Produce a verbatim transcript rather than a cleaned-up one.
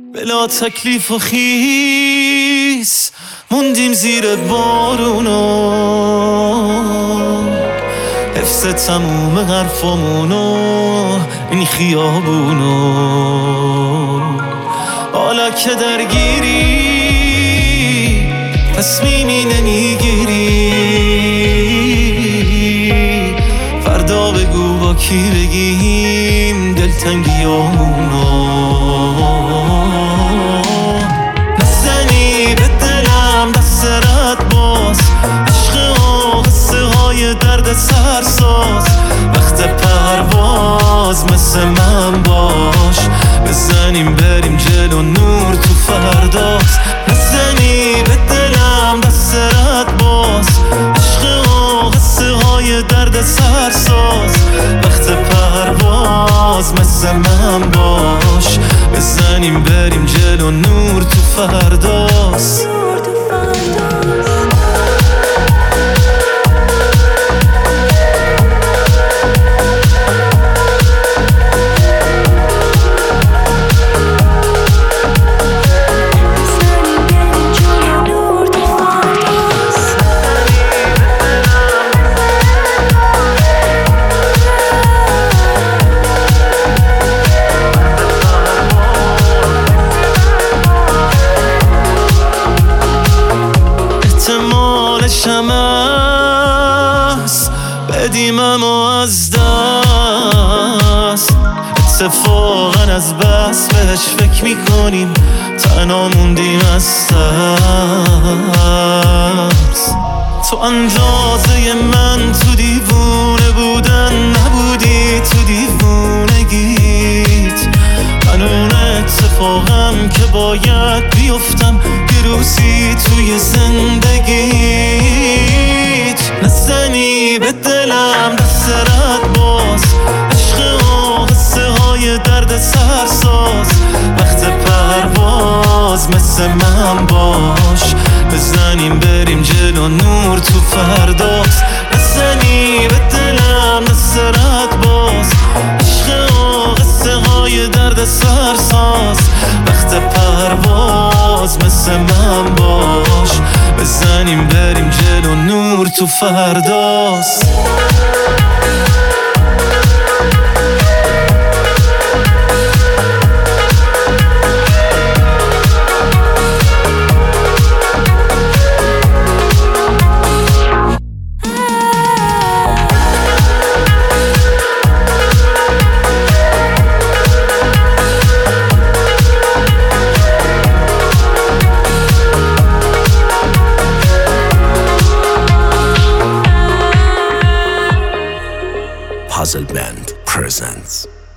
بلا تکلیف و خیس موندیم زیر بارونا، حفظ تموم حرفامونو این خیابونو. حالا که درگیری تصمیمی نمیگیری، فردا بگو با کی بگیم دلتنگیامونو. نزنی به دلم دست رد باز، عشق و قصه های درد سرساز. وقت پرواز مثل من باش، بزنیم بریم جلو نور تو فرداست. نزنی به دلم دست رد باز، عشق و قصه های درد سرساز. وقت پرواز مثل من باش، بزنیم بریم جلو نور تو فرداست. احتمالشم هست بدیم اما از دست، اتفاقا از بس بهش فکر میکنیم تنها موندیم از ترس. تو اندازه من تو دیوونه بودن نبودی، تو دیوونگیت من اون اتفاقم که باید بیفتم یه روزی توی زندگیت. نزنی به دلم دست رد باز، عشق و قصه های درد سرساز. وقت پرواز مثل من باش، بزنیم بریم جلو نور تو فرداست. نزنی به دلم دست رد باز، عشق و قصه های درد سرساز. وقت پرواز مثل من باش، بزنیم بریم جلو نور تو فرداست. Puzzle Band presents